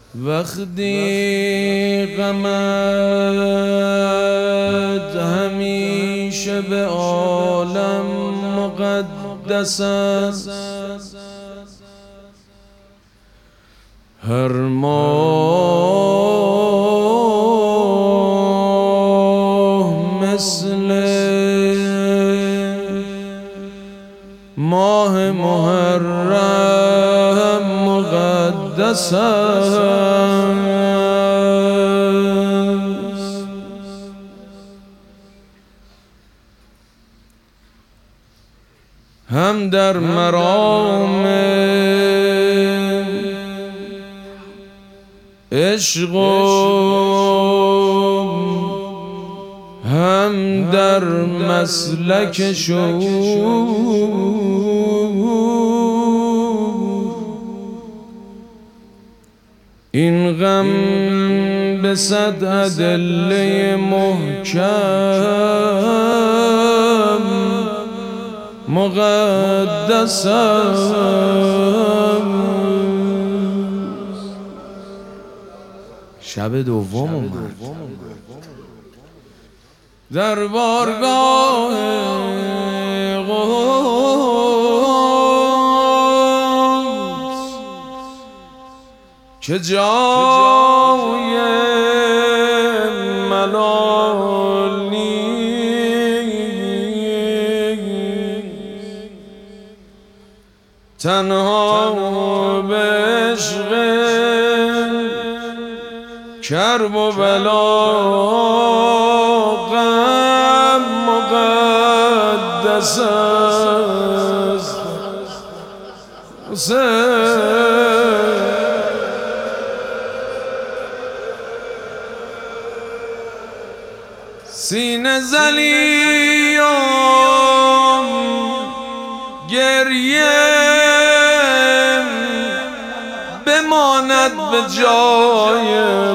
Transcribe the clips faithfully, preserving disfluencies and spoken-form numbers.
وقتی غمت همیشه به عالم مقدس است، هر ماه مثل ماه محرم مقدس است. هم در مرام عشق و هم در مسلک شعور، این غم به صد ادله محکم مقدس است. شب دوم اومد در بارگاه قدس که جای ملال نیست، تنها به عشق کرب و بلا غم مقدس است. سینه زلیم گریه بماند به جای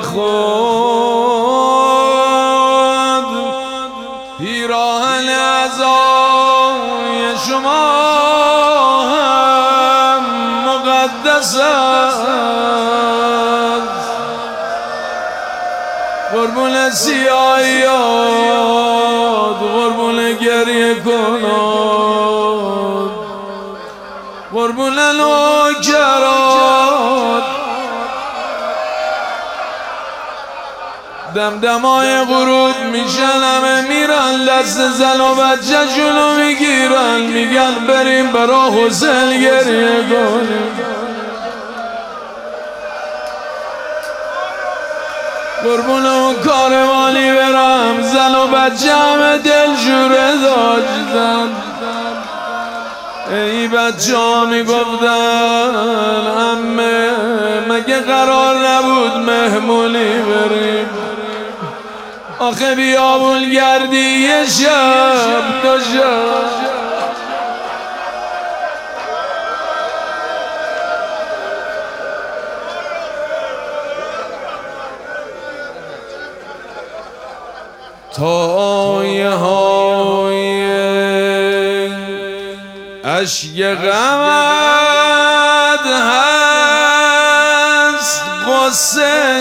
خود، پیراهن عزای شما هم مقدس است. قربون سیاهیات، قربون گریه کنات، قربون نوکرات، دمدمای غروب میشن، همه میرن دست زن و بچه شونو میگیرن، میگن بریم برا حسین گریه کنیم. قربون اون کاروانی برم، زن و بچه همه دلشوره داشتن. ای بچه ها میگفتن عمه مگه قرار نبود مهمونی بریم؟ آخه بیابون گردی یه شب دو شب. تا آیه های اشک غمت هست غصه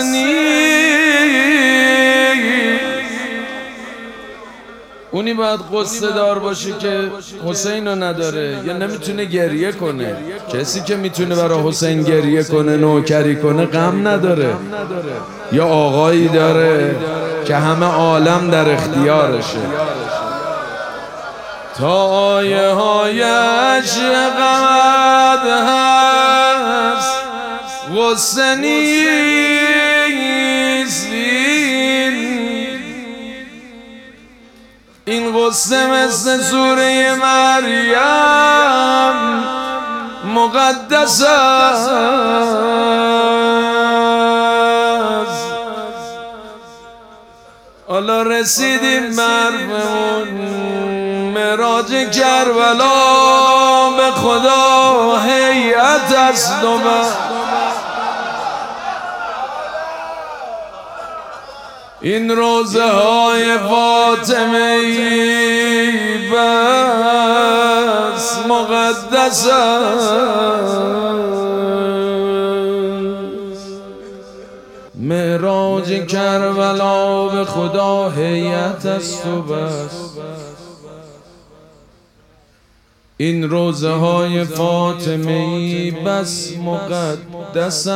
نیست. اونی باید قصه دار باشه که حسین رو نداره یا نمیتونه گریه کنه. کسی که میتونه برای حسین گریه کنه نوکری کنه غم نداره، یا آقایی داره که همه عالم در اختیارشه. تا آیه های عشق غمت هست غصه نیست. این غصه مثل سوره مریم مقدس است. حالا رسیدیم برمون معراج کربلا، به خدا هیئت است و این روزه های فاطمه ای بس مقدس است. معراج کربلا به خدا هیئت است و بس. این روزه های فاطمه ای بس مقدس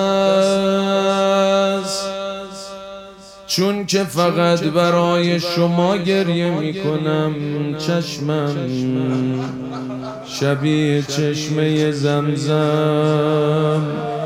است، چون که فقط برای شما گریه می کنم. چشمم شبیه چشمه زمزم